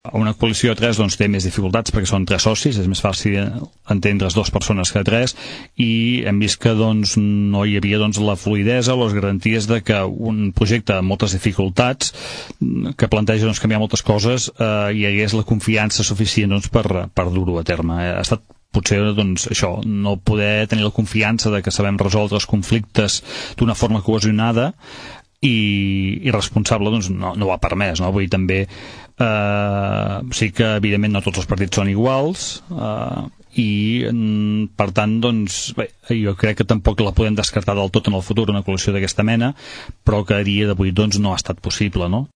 Una coalició de 3 doncs, té més dificultats perquè són 3 socis, és més fàcil entendre's 2 persones que 3, i hem vist que doncs, no hi havia doncs, la fluidesa o les garanties de que un projecte amb moltes dificultats que planteja doncs, canviar moltes coses hi hagués la confiança suficient doncs, per dur-ho a terme. Ha estat potser doncs, això, no poder tenir la confiança de que sabem resoldre els conflictes d'una forma cohesionada i responsable doncs, no ho ha permès, no? Vull dir, també sí que evidentment no tots els partits són iguals i per tant doncs, bé, jo crec que tampoc la podem descartar del tot en el futur una coalició d'aquesta mena, però que a dia d'avui doncs, no ha estat possible, no?